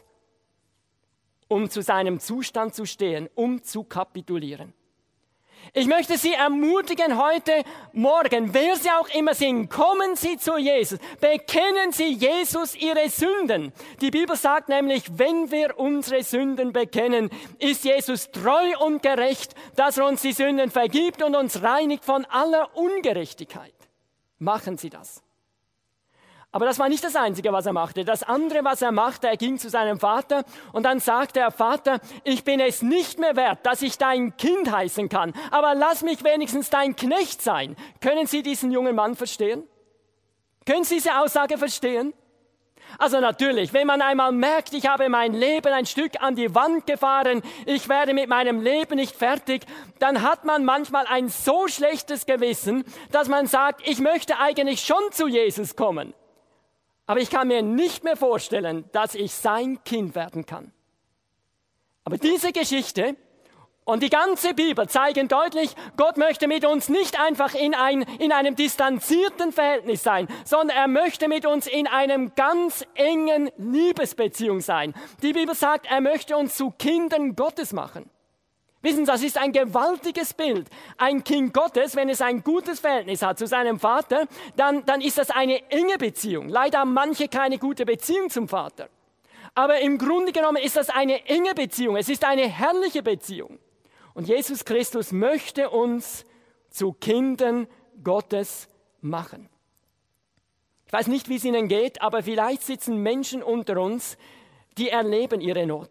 um zu seinem Zustand zu stehen, um zu kapitulieren. Ich möchte Sie ermutigen heute Morgen, wer Sie auch immer sind, kommen Sie zu Jesus, bekennen Sie Jesus Ihre Sünden. Die Bibel sagt nämlich, wenn wir unsere Sünden bekennen, ist Jesus treu und gerecht, dass er uns die Sünden vergibt und uns reinigt von aller Ungerechtigkeit. Machen Sie das. Aber das war nicht das Einzige, was er machte. Das andere, was er machte, er ging zu seinem Vater und dann sagte er, Vater, ich bin es nicht mehr wert, dass ich dein Kind heißen kann, aber lass mich wenigstens dein Knecht sein. Können Sie diesen jungen Mann verstehen? Können Sie diese Aussage verstehen? Also natürlich, wenn man einmal merkt, ich habe mein Leben ein Stück an die Wand gefahren, ich werde mit meinem Leben nicht fertig, dann hat man manchmal ein so schlechtes Gewissen, dass man sagt, ich möchte eigentlich schon zu Jesus kommen. Aber ich kann mir nicht mehr vorstellen, dass ich sein Kind werden kann. Aber diese Geschichte und die ganze Bibel zeigen deutlich, Gott möchte mit uns nicht einfach in, ein, in einem distanzierten Verhältnis sein, sondern er möchte mit uns in einem ganz engen Liebesbeziehung sein. Die Bibel sagt, er möchte uns zu Kindern Gottes machen. Wissen Sie, das ist ein gewaltiges Bild. Ein Kind Gottes, wenn es ein gutes Verhältnis hat zu seinem Vater, dann, dann ist das eine enge Beziehung. Leider haben manche keine gute Beziehung zum Vater. Aber im Grunde genommen ist das eine enge Beziehung. Es ist eine herrliche Beziehung. Und Jesus Christus möchte uns zu Kindern Gottes machen. Ich weiß nicht, wie es Ihnen geht, aber vielleicht sitzen Menschen unter uns, die erleben ihre Not.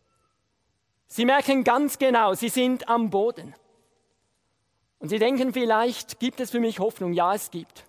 Sie merken ganz genau, sie sind am Boden. Und sie denken vielleicht, gibt es für mich Hoffnung? Ja, es gibt.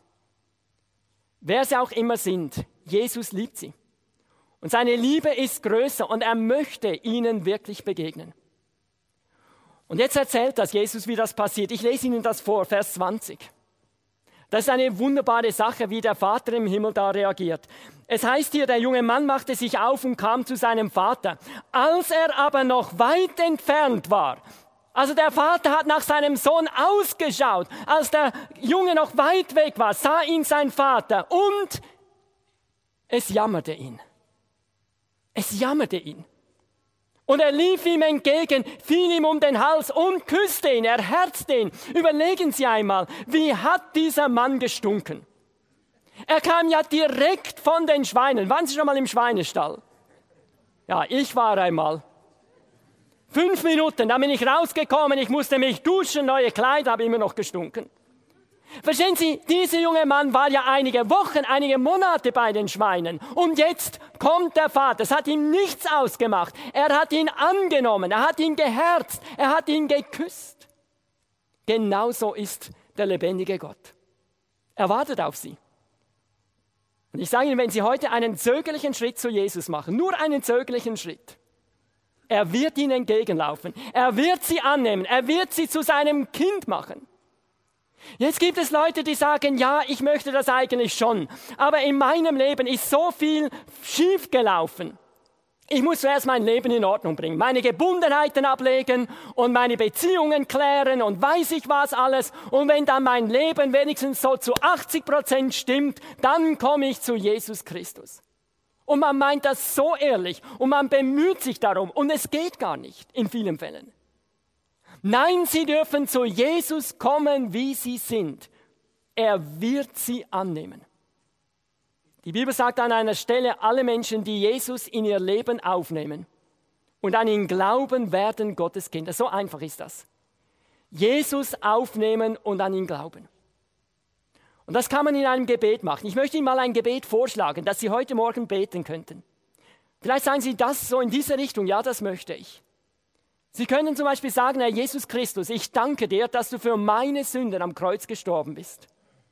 Wer sie auch immer sind, Jesus liebt sie. Und seine Liebe ist größer und er möchte ihnen wirklich begegnen. Und jetzt erzählt das Jesus, wie das passiert. Ich lese Ihnen das vor, Vers zwanzig. Das ist eine wunderbare Sache, wie der Vater im Himmel da reagiert. Es heißt hier, der junge Mann machte sich auf und kam zu seinem Vater. Als er aber noch weit entfernt war, also der Vater hat nach seinem Sohn ausgeschaut, als der Junge noch weit weg war, sah ihn sein Vater und es jammerte ihn. Es jammerte ihn. Und er lief ihm entgegen, fiel ihm um den Hals und küsste ihn, er herzte ihn. Überlegen Sie einmal, wie hat dieser Mann gestunken? Er kam ja direkt von den Schweinen. Waren Sie schon mal im Schweinestall? Ja, ich war einmal. Fünf Minuten, dann bin ich rausgekommen, ich musste mich duschen, neue Kleider, habe immer noch gestunken. Verstehen Sie, dieser junge Mann war ja einige Wochen, einige Monate bei den Schweinen. Und jetzt kommt der Vater. Es hat ihm nichts ausgemacht. Er hat ihn angenommen, er hat ihn geherzt, er hat ihn geküsst. Genauso ist der lebendige Gott. Er wartet auf Sie. Und ich sage Ihnen, wenn Sie heute einen zögerlichen Schritt zu Jesus machen, nur einen zögerlichen Schritt, er wird Ihnen entgegenlaufen. Er wird Sie annehmen. Er wird Sie zu seinem Kind machen. Jetzt gibt es Leute, die sagen, ja, ich möchte das eigentlich schon, aber in meinem Leben ist so viel schief gelaufen. Ich muss zuerst mein Leben in Ordnung bringen, meine Gebundenheiten ablegen und meine Beziehungen klären und weiß ich was alles. Und wenn dann mein Leben wenigstens so zu achtzig Prozent stimmt, dann komme ich zu Jesus Christus. Und man meint das so ehrlich und man bemüht sich darum und es geht gar nicht in vielen Fällen. Nein, Sie dürfen zu Jesus kommen, wie Sie sind. Er wird Sie annehmen. Die Bibel sagt an einer Stelle, alle Menschen, die Jesus in ihr Leben aufnehmen und an ihn glauben, werden Gottes Kinder. So einfach ist das. Jesus aufnehmen und an ihn glauben. Und das kann man in einem Gebet machen. Ich möchte Ihnen mal ein Gebet vorschlagen, das Sie heute Morgen beten könnten. Vielleicht sagen Sie das so in diese Richtung, ja, das möchte ich. Sie können zum Beispiel sagen, Herr Jesus Christus, ich danke dir, dass du für meine Sünden am Kreuz gestorben bist.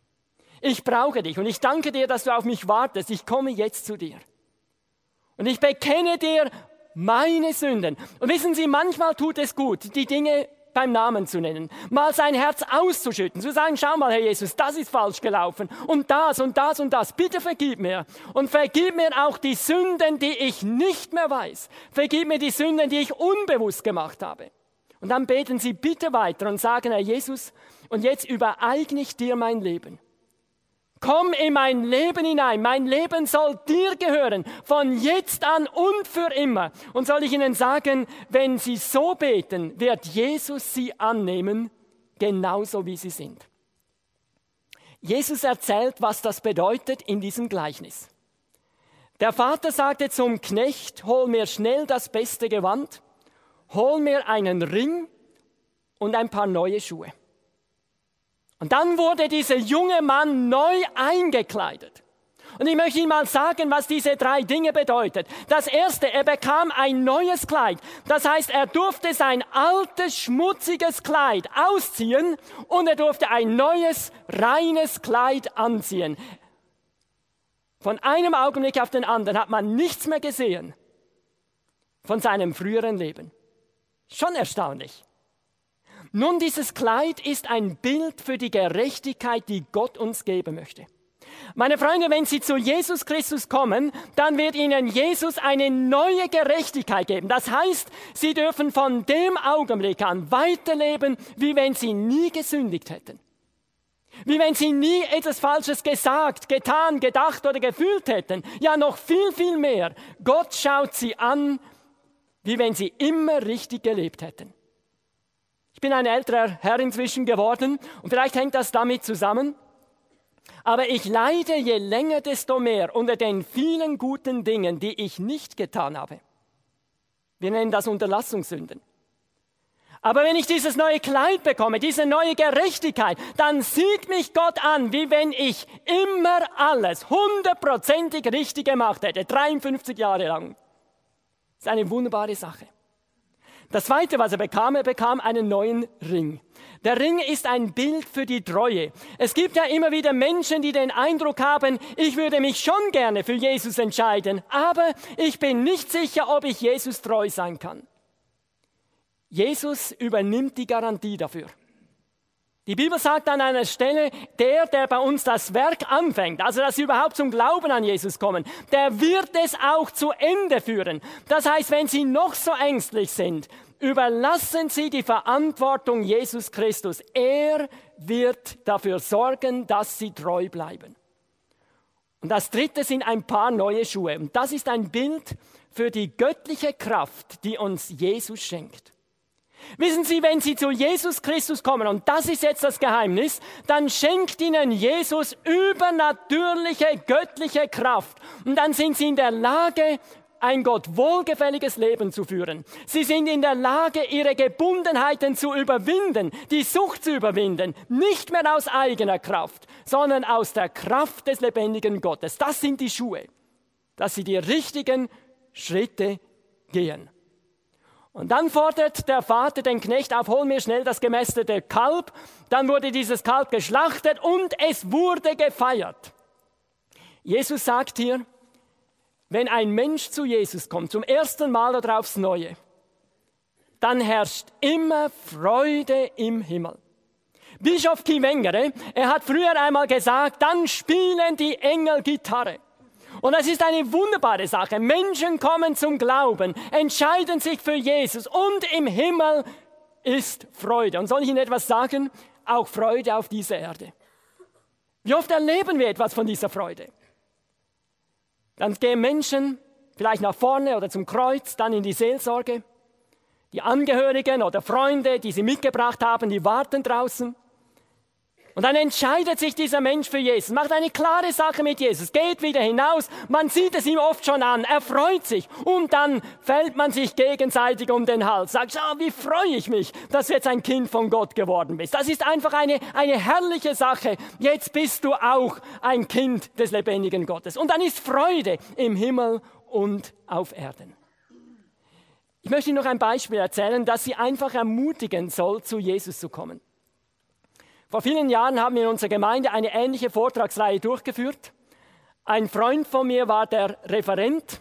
Ich brauche dich und ich danke dir, dass du auf mich wartest. Ich komme jetzt zu dir. Und ich bekenne dir meine Sünden. Und wissen Sie, manchmal tut es gut, die Dinge beim Namen zu nennen, mal sein Herz auszuschütten, zu sagen, schau mal, Herr Jesus, das ist falsch gelaufen und das und das und das, bitte vergib mir und vergib mir auch die Sünden, die ich nicht mehr weiß, vergib mir die Sünden, die ich unbewusst gemacht habe. Und dann beten Sie bitte weiter und sagen, Herr Jesus, und jetzt übereigne ich dir mein Leben. Komm in mein Leben hinein, mein Leben soll dir gehören, von jetzt an und für immer. Und soll ich Ihnen sagen, wenn Sie so beten, wird Jesus Sie annehmen, genauso wie Sie sind. Jesus erzählt, was das bedeutet in diesem Gleichnis. Der Vater sagte zum Knecht, hol mir schnell das beste Gewand, hol mir einen Ring und ein paar neue Schuhe. Und dann wurde dieser junge Mann neu eingekleidet. Und ich möchte Ihnen mal sagen, was diese drei Dinge bedeutet. Das erste, er bekam ein neues Kleid. Das heißt, er durfte sein altes, schmutziges Kleid ausziehen und er durfte ein neues, reines Kleid anziehen. Von einem Augenblick auf den anderen hat man nichts mehr gesehen von seinem früheren Leben. Schon erstaunlich. Nun, dieses Kleid ist ein Bild für die Gerechtigkeit, die Gott uns geben möchte. Meine Freunde, wenn Sie zu Jesus Christus kommen, dann wird Ihnen Jesus eine neue Gerechtigkeit geben. Das heißt, Sie dürfen von dem Augenblick an weiterleben, wie wenn Sie nie gesündigt hätten. Wie wenn Sie nie etwas Falsches gesagt, getan, gedacht oder gefühlt hätten. Ja, noch viel, viel mehr. Gott schaut Sie an, wie wenn Sie immer richtig gelebt hätten. Ich bin ein älterer Herr inzwischen geworden und vielleicht hängt das damit zusammen. Aber ich leide je länger, desto mehr unter den vielen guten Dingen, die ich nicht getan habe. Wir nennen das Unterlassungssünden. Aber wenn ich dieses neue Kleid bekomme, diese neue Gerechtigkeit, dann sieht mich Gott an, wie wenn ich immer alles hundertprozentig richtig gemacht hätte, dreiundfünfzig Jahre lang. Das ist eine wunderbare Sache. Das Zweite, was er bekam, er bekam einen neuen Ring. Der Ring ist ein Bild für die Treue. Es gibt ja immer wieder Menschen, die den Eindruck haben, ich würde mich schon gerne für Jesus entscheiden, aber ich bin nicht sicher, ob ich Jesus treu sein kann. Jesus übernimmt die Garantie dafür. Die Bibel sagt an einer Stelle, der, der bei uns das Werk anfängt, also dass sie überhaupt zum Glauben an Jesus kommen, der wird es auch zu Ende führen. Das heißt, wenn sie noch so ängstlich sind, überlassen sie die Verantwortung Jesus Christus. Er wird dafür sorgen, dass sie treu bleiben. Und das Dritte sind ein paar neue Schuhe. Und das ist ein Bild für die göttliche Kraft, die uns Jesus schenkt. Wissen Sie, wenn Sie zu Jesus Christus kommen, und das ist jetzt das Geheimnis, dann schenkt Ihnen Jesus übernatürliche, göttliche Kraft. Und dann sind Sie in der Lage, ein Gott wohlgefälliges Leben zu führen. Sie sind in der Lage, Ihre Gebundenheiten zu überwinden, die Sucht zu überwinden, nicht mehr aus eigener Kraft, sondern aus der Kraft des lebendigen Gottes. Das sind die Schuhe, dass Sie die richtigen Schritte gehen. Und dann fordert der Vater den Knecht auf, hol mir schnell das gemästete Kalb. Dann wurde dieses Kalb geschlachtet und es wurde gefeiert. Jesus sagt hier, wenn ein Mensch zu Jesus kommt, zum ersten Mal oder aufs Neue, dann herrscht immer Freude im Himmel. Bischof Kim Wengere, er hat früher einmal gesagt, dann spielen die Engel Gitarre. Und das ist eine wunderbare Sache. Menschen kommen zum Glauben, entscheiden sich für Jesus und im Himmel ist Freude. Und soll ich Ihnen etwas sagen? Auch Freude auf dieser Erde. Wie oft erleben wir etwas von dieser Freude? Dann gehen Menschen vielleicht nach vorne oder zum Kreuz, dann in die Seelsorge. Die Angehörigen oder Freunde, die sie mitgebracht haben, die warten draußen. Und dann entscheidet sich dieser Mensch für Jesus, macht eine klare Sache mit Jesus, geht wieder hinaus, man sieht es ihm oft schon an, er freut sich und dann fällt man sich gegenseitig um den Hals, sagt, schau, wie freue ich mich, dass du jetzt ein Kind von Gott geworden bist. Das ist einfach eine, eine herrliche Sache, jetzt bist du auch ein Kind des lebendigen Gottes. Und dann ist Freude im Himmel und auf Erden. Ich möchte Ihnen noch ein Beispiel erzählen, das Sie einfach ermutigen soll, zu Jesus zu kommen. Vor vielen Jahren haben wir in unserer Gemeinde eine ähnliche Vortragsreihe durchgeführt. Ein Freund von mir war der Referent.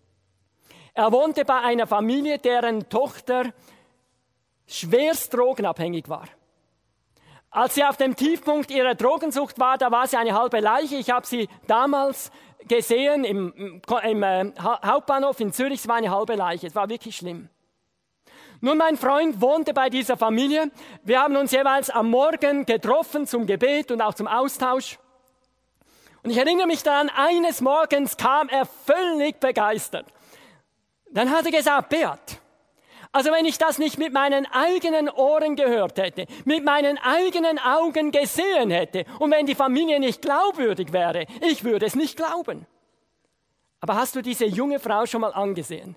Er wohnte bei einer Familie, deren Tochter schwerst drogenabhängig war. Als sie auf dem Tiefpunkt ihrer Drogensucht war, da war sie eine halbe Leiche. Ich habe sie damals gesehen im, im äh, Hauptbahnhof in Zürich. Es war eine halbe Leiche. Es war wirklich schlimm. Nun, mein Freund wohnte bei dieser Familie. Wir haben uns jeweils am Morgen getroffen zum Gebet und auch zum Austausch. Und ich erinnere mich daran, eines Morgens kam er völlig begeistert. Dann hat er gesagt, Beat, also wenn ich das nicht mit meinen eigenen Ohren gehört hätte, mit meinen eigenen Augen gesehen hätte und wenn die Familie nicht glaubwürdig wäre, ich würde es nicht glauben. Aber hast du diese junge Frau schon mal angesehen?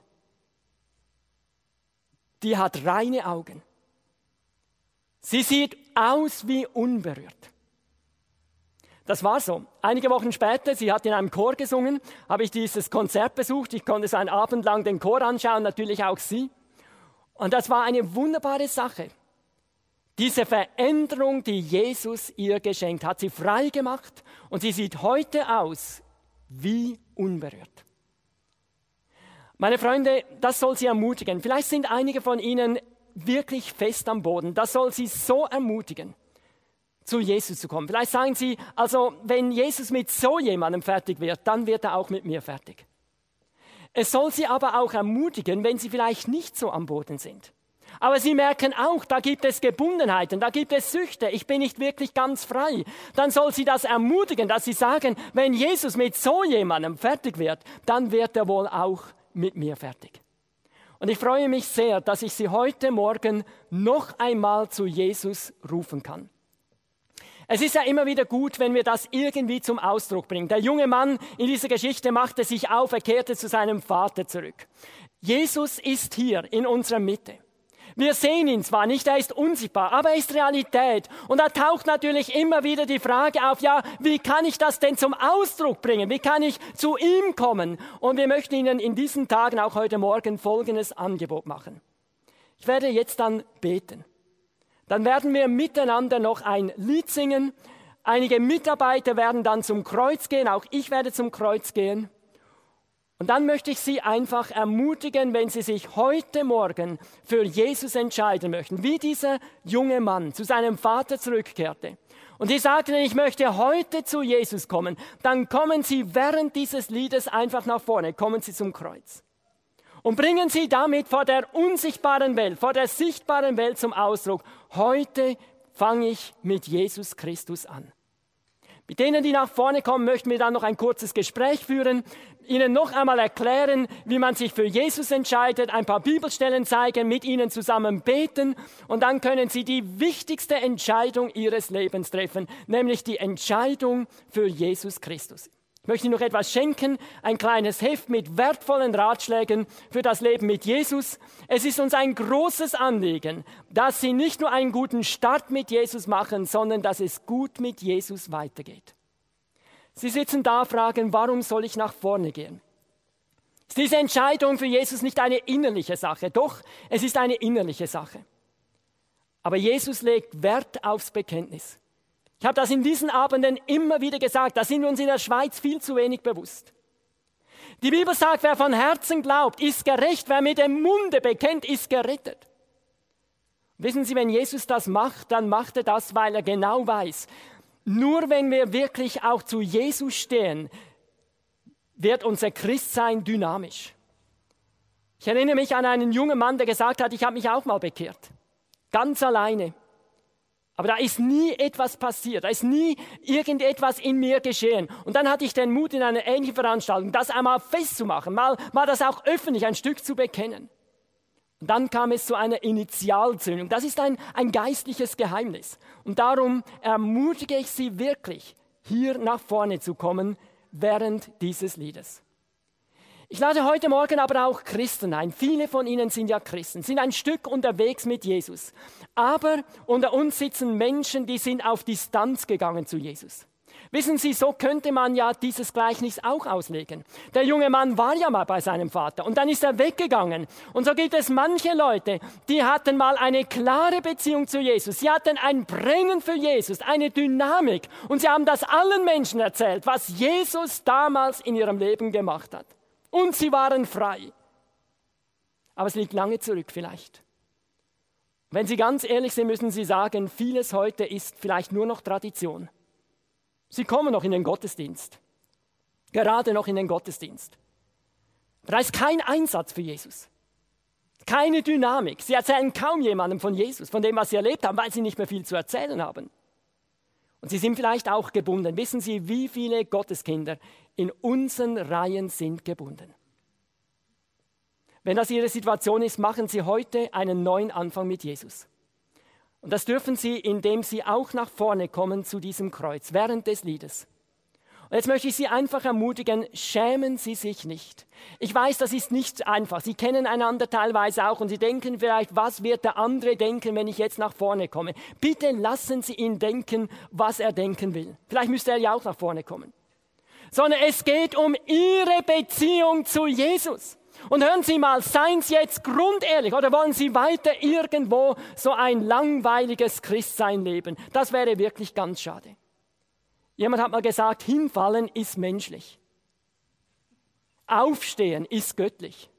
Die hat reine Augen. Sie sieht aus wie unberührt. Das war so. Einige Wochen später, sie hat in einem Chor gesungen, habe ich dieses Konzert besucht. Ich konnte so einen Abend lang den Chor anschauen, natürlich auch sie. Und das war eine wunderbare Sache. Diese Veränderung, die Jesus ihr geschenkt hat, sie frei gemacht und sie sieht heute aus wie unberührt. Meine Freunde, das soll Sie ermutigen. Vielleicht sind einige von Ihnen wirklich fest am Boden. Das soll Sie so ermutigen, zu Jesus zu kommen. Vielleicht sagen Sie, also wenn Jesus mit so jemandem fertig wird, dann wird er auch mit mir fertig. Es soll Sie aber auch ermutigen, wenn Sie vielleicht nicht so am Boden sind. Aber Sie merken auch, da gibt es Gebundenheiten, da gibt es Süchte, ich bin nicht wirklich ganz frei. Dann soll Sie das ermutigen, dass Sie sagen, wenn Jesus mit so jemandem fertig wird, dann wird er wohl auch mit mir fertig. Und ich freue mich sehr, dass ich Sie heute Morgen noch einmal zu Jesus rufen kann. Es ist ja immer wieder gut, wenn wir das irgendwie zum Ausdruck bringen. Der junge Mann in dieser Geschichte machte sich auf, er kehrte zu seinem Vater zurück. Jesus ist hier in unserer Mitte. Wir sehen ihn zwar nicht, er ist unsichtbar, aber er ist Realität. Und da taucht natürlich immer wieder die Frage auf, ja, wie kann ich das denn zum Ausdruck bringen? Wie kann ich zu ihm kommen? Und wir möchten Ihnen in diesen Tagen, auch heute Morgen, folgendes Angebot machen. Ich werde jetzt dann beten. Dann werden wir miteinander noch ein Lied singen. Einige Mitarbeiter werden dann zum Kreuz gehen, auch ich werde zum Kreuz gehen. Und dann möchte ich Sie einfach ermutigen, wenn Sie sich heute Morgen für Jesus entscheiden möchten, wie dieser junge Mann zu seinem Vater zurückkehrte. Und Sie sagten, ich möchte heute zu Jesus kommen, dann kommen Sie während dieses Liedes einfach nach vorne, kommen Sie zum Kreuz. Und bringen Sie damit vor der unsichtbaren Welt, vor der sichtbaren Welt zum Ausdruck, heute fange ich mit Jesus Christus an. Mit denen, die nach vorne kommen, möchten wir dann noch ein kurzes Gespräch führen, Ihnen noch einmal erklären, wie man sich für Jesus entscheidet, ein paar Bibelstellen zeigen, mit Ihnen zusammen beten und dann können Sie die wichtigste Entscheidung Ihres Lebens treffen, nämlich die Entscheidung für Jesus Christus. Ich möchte Ihnen noch etwas schenken, ein kleines Heft mit wertvollen Ratschlägen für das Leben mit Jesus. Es ist uns ein großes Anliegen, dass Sie nicht nur einen guten Start mit Jesus machen, sondern dass es gut mit Jesus weitergeht. Sie sitzen da, fragen, warum soll ich nach vorne gehen? Ist diese Entscheidung für Jesus nicht eine innerliche Sache? Doch, es ist eine innerliche Sache. Aber Jesus legt Wert aufs Bekenntnis. Ich habe das in diesen Abenden immer wieder gesagt, da sind wir uns in der Schweiz viel zu wenig bewusst. Die Bibel sagt, wer von Herzen glaubt, ist gerecht, wer mit dem Munde bekennt, ist gerettet. Wissen Sie, wenn Jesus das macht, dann macht er das, weil er genau weiß, nur wenn wir wirklich auch zu Jesus stehen, wird unser Christsein dynamisch. Ich erinnere mich an einen jungen Mann, der gesagt hat, ich habe mich auch mal bekehrt, ganz alleine. Aber da ist nie etwas passiert, da ist nie irgendetwas in mir geschehen. Und dann hatte ich den Mut, in einer ähnlichen Veranstaltung das einmal festzumachen, mal, mal das auch öffentlich ein Stück zu bekennen. Und dann kam es zu einer Initialzündung. Das ist ein, ein geistliches Geheimnis. Und darum ermutige ich Sie wirklich, hier nach vorne zu kommen während dieses Liedes. Ich lade heute Morgen aber auch Christen ein. Viele von Ihnen sind ja Christen, sind ein Stück unterwegs mit Jesus. Aber unter uns sitzen Menschen, die sind auf Distanz gegangen zu Jesus. Wissen Sie, so könnte man ja dieses Gleichnis auch auslegen. Der junge Mann war ja mal bei seinem Vater und dann ist er weggegangen. Und so gibt es manche Leute, die hatten mal eine klare Beziehung zu Jesus. Sie hatten ein Brennen für Jesus, eine Dynamik. Und sie haben das allen Menschen erzählt, was Jesus damals in ihrem Leben gemacht hat. Und sie waren frei. Aber es liegt lange zurück vielleicht. Wenn Sie ganz ehrlich sind, müssen Sie sagen, vieles heute ist vielleicht nur noch Tradition. Sie kommen noch in den Gottesdienst, gerade noch in den Gottesdienst. Da ist kein Einsatz für Jesus, keine Dynamik. Sie erzählen kaum jemandem von Jesus, von dem, was sie erlebt haben, weil sie nicht mehr viel zu erzählen haben. Und sie sind vielleicht auch gebunden. Wissen Sie, wie viele Gotteskinder in unseren Reihen sind gebunden? Wenn das Ihre Situation ist, machen Sie heute einen neuen Anfang mit Jesus. Und das dürfen Sie, indem Sie auch nach vorne kommen zu diesem Kreuz, während des Liedes. Und jetzt möchte ich Sie einfach ermutigen, schämen Sie sich nicht. Ich weiß, das ist nicht einfach. Sie kennen einander teilweise auch und Sie denken vielleicht, was wird der andere denken, wenn ich jetzt nach vorne komme? Bitte lassen Sie ihn denken, was er denken will. Vielleicht müsste er ja auch nach vorne kommen. Sondern es geht um Ihre Beziehung zu Jesus. Und hören Sie mal, seien Sie jetzt grundehrlich oder wollen Sie weiter irgendwo so ein langweiliges Christsein leben? Das wäre wirklich ganz schade. Jemand hat mal gesagt, hinfallen ist menschlich. Aufstehen ist göttlich.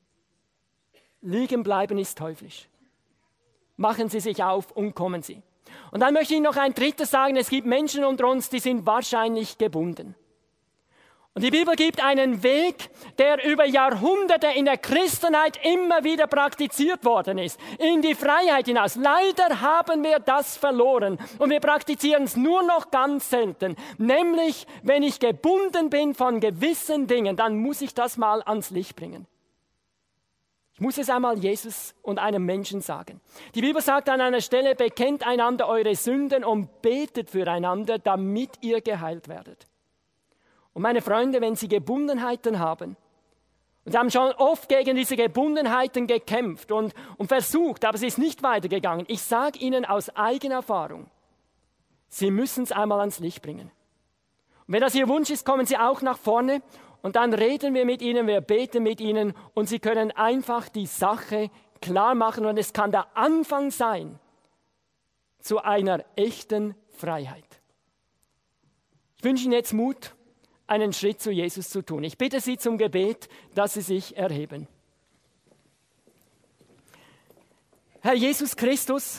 Liegen bleiben ist teuflisch. Machen Sie sich auf und kommen Sie. Und dann möchte ich noch ein drittes sagen, es gibt Menschen unter uns, die sind wahrscheinlich gebunden. Und die Bibel gibt einen Weg, der über Jahrhunderte in der Christenheit immer wieder praktiziert worden ist, in die Freiheit hinaus. Leider haben wir das verloren und wir praktizieren es nur noch ganz selten. Nämlich, wenn ich gebunden bin von gewissen Dingen, dann muss ich das mal ans Licht bringen. Ich muss es einmal Jesus und einem Menschen sagen. Die Bibel sagt an einer Stelle, bekennt einander eure Sünden und betet füreinander, damit ihr geheilt werdet. Und meine Freunde, wenn Sie Gebundenheiten haben, und Sie haben schon oft gegen diese Gebundenheiten gekämpft und, und versucht, aber es ist nicht weitergegangen. Ich sage Ihnen aus eigener Erfahrung, Sie müssen es einmal ans Licht bringen. Und wenn das Ihr Wunsch ist, kommen Sie auch nach vorne und dann reden wir mit Ihnen, wir beten mit Ihnen und Sie können einfach die Sache klar machen und es kann der Anfang sein zu einer echten Freiheit. Ich wünsche Ihnen jetzt Mut, einen Schritt zu Jesus zu tun. Ich bitte Sie zum Gebet, dass Sie sich erheben. Herr Jesus Christus,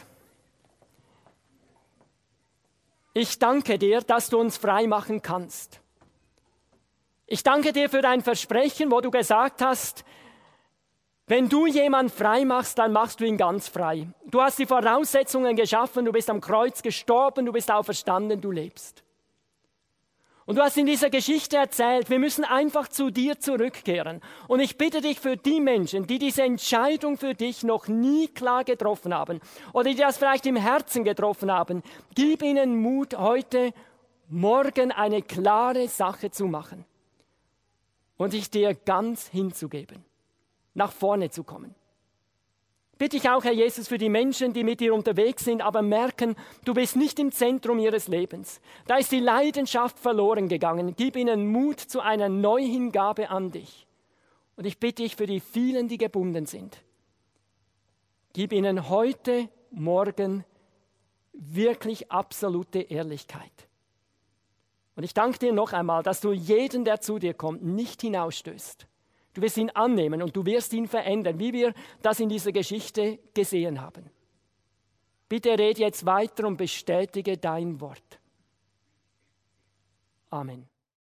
ich danke dir, dass du uns frei machen kannst. Ich danke dir für dein Versprechen, wo du gesagt hast, wenn du jemanden frei machst, dann machst du ihn ganz frei. Du hast die Voraussetzungen geschaffen, du bist am Kreuz gestorben, du bist auferstanden, du lebst. Und du hast in dieser Geschichte erzählt, wir müssen einfach zu dir zurückkehren. Und ich bitte dich für die Menschen, die diese Entscheidung für dich noch nie klar getroffen haben oder die das vielleicht im Herzen getroffen haben, gib ihnen Mut, heute Morgen eine klare Sache zu machen und sich dir ganz hinzugeben, nach vorne zu kommen. Bitte ich auch, Herr Jesus, für die Menschen, die mit dir unterwegs sind, aber merken, du bist nicht im Zentrum ihres Lebens. Da ist die Leidenschaft verloren gegangen. Gib ihnen Mut zu einer Neuhingabe an dich. Und ich bitte dich für die vielen, die gebunden sind. Gib ihnen heute, morgen wirklich absolute Ehrlichkeit. Und ich danke dir noch einmal, dass du jeden, der zu dir kommt, nicht hinausstößt. Du wirst ihn annehmen und du wirst ihn verändern, wie wir das in dieser Geschichte gesehen haben. Bitte red jetzt weiter und bestätige dein Wort. Amen.